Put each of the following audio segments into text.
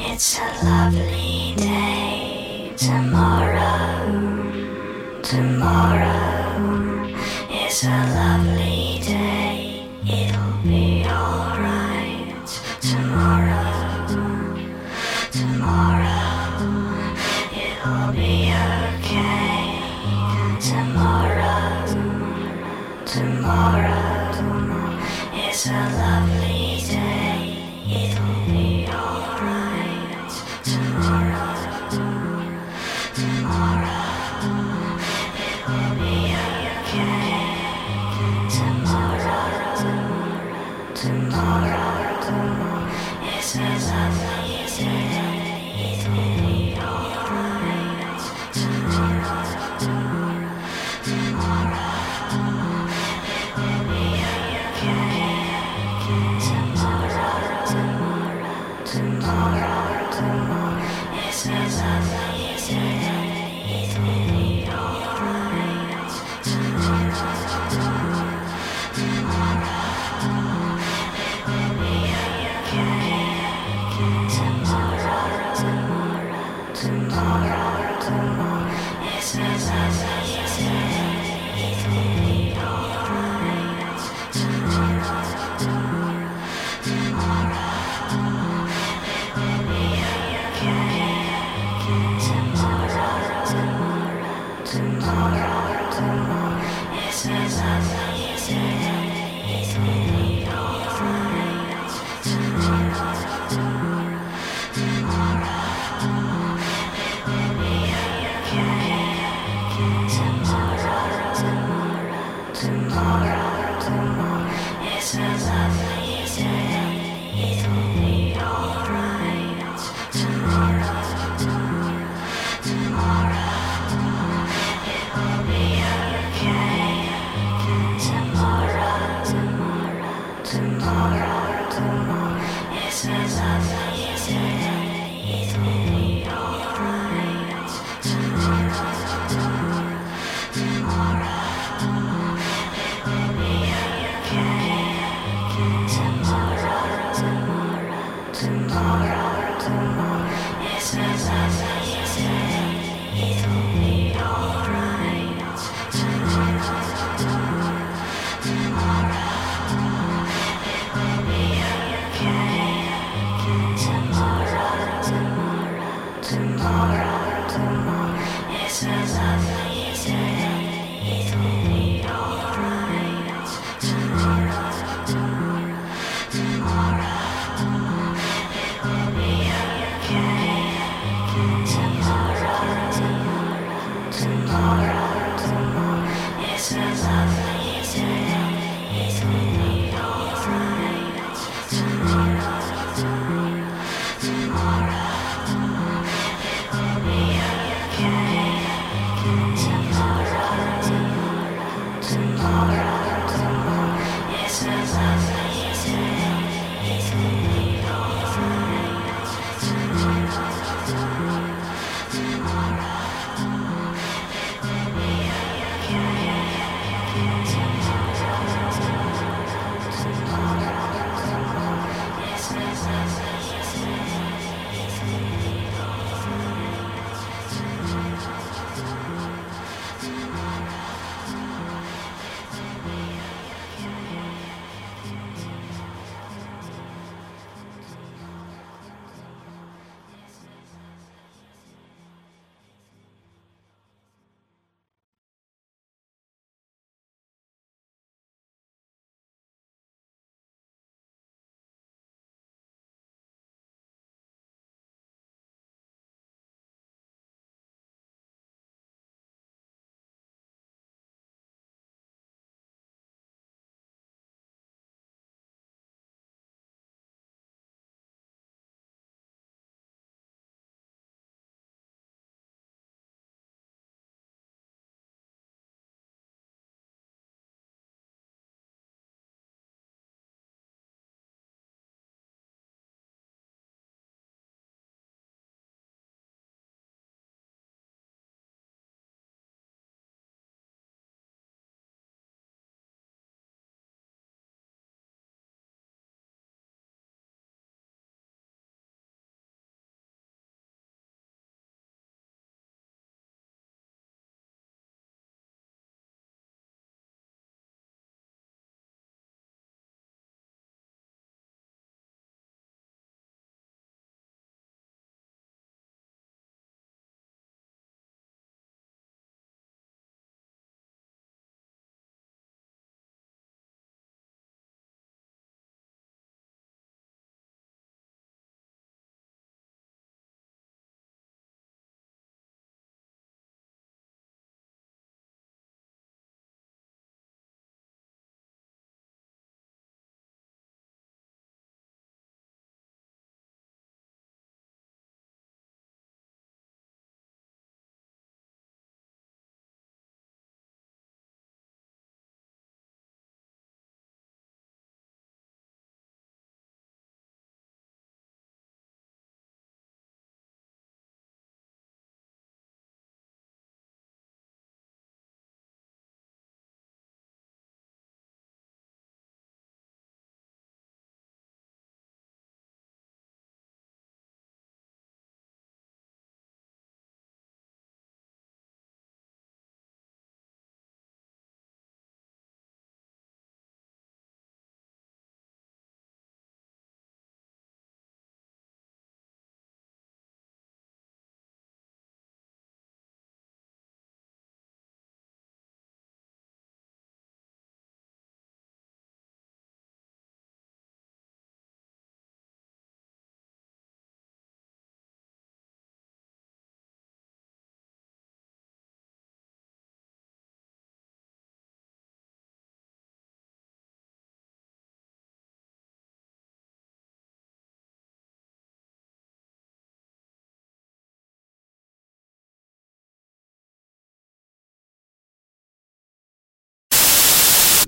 It's a lovely day. Tomorrow is a lovely day. It'll be alright. Tomorrow it'll be okay. Tomorrow is a lovely day. It'll be alright. Tomorrow it'll be okay. Tomorrow is a lovely day. It'll be alright. Tomorrow it'll be okay. Tomorrow is a lovely day. It'll be alright. Tomorrow it'll be okay. Tomorrow is a lovely day. It'll be alright. Tomorrow it'll be okay. Tomorrow is a lovely day. It'll be alright. Tomorrow it'll be okay. Tomorrow is a lovely day. It'll be alright. Tomorrow it'll be okay. Tomorrow is a lovely day. It'll be alright. Tomorrow it'll be okay. Tomorrow is a lovely day. It'll be alright. Tomorrow it'll be okay. Tomorrow is a lovely day. It'll be alright. Tomorrow it'll be okay. Tomorrow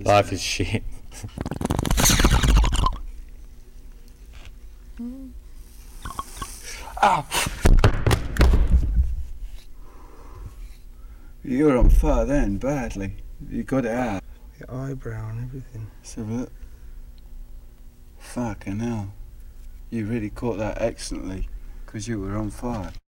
Life is shit. Ow! You were on fire then, badly. You got it out. Your eyebrow and everything. Let's have a look. Fucking hell. You really caught that excellently, because you were on fire.